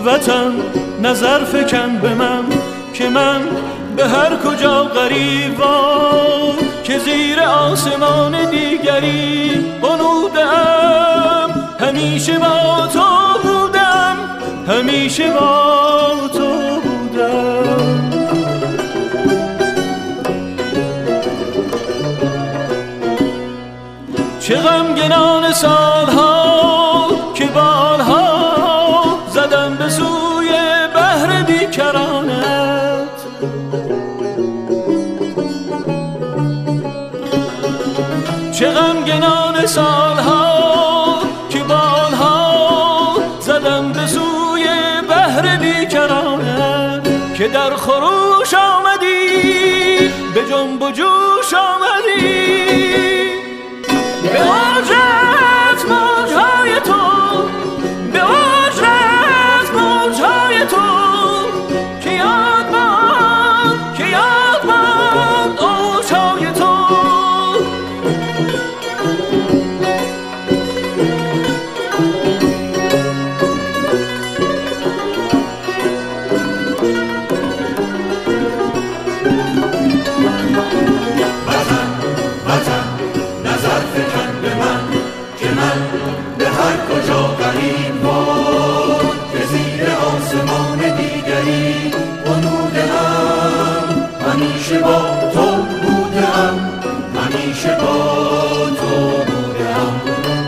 وطن نظر فکن به من که من به هر کجا غریبم، که زیر آسمان دیگری بنودم. همیشه با تو بودم، همیشه با تو بودم. چه غمگنان سالها که بالها زدم به سوی بحر بیکرانت. چه غمگنان سالها که بالها زدم به سوی بحر بیکرانت، که در خروش آمدی به جنب و جوش آمدی. به اجرت موجهای تو، به اجرت موجهای تو، که یاد باد، که یاد باد اوجهای تو. همیشه با تو بودم، همیشه با تو بودم.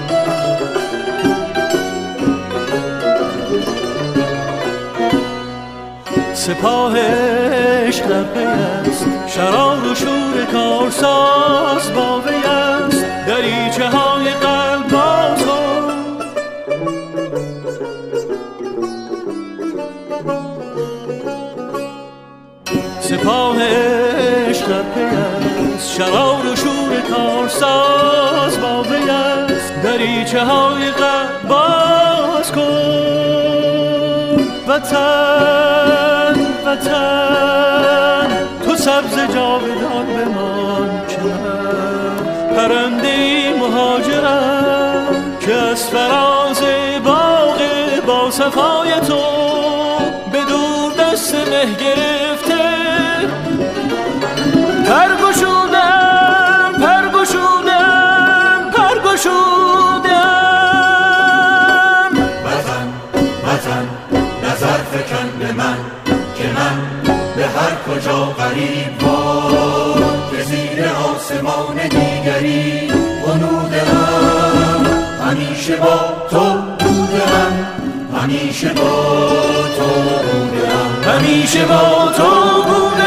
سپاه عشق در پی است، شرار و شور کارساز با وی است. دریچه های قلب باز کن، سپاه عشق در پی است، شرار و شور کارساز با وی است. دریچه های قلب باز کن. وطن وطن تو سبز جاودان بمان، که من پرنده مهاجرم، که از فراز باغ با صفای تو به دور دست مه گرفته پرگشودم، پرگشودم، پرگشودم. وطن وطن نظر فکن به من که من به هر کجا غریب باد، که زیر آسمان دیگری بنودم. همیشه با تو بودم، همیشه با تو بودم، همیشه با تو بودم.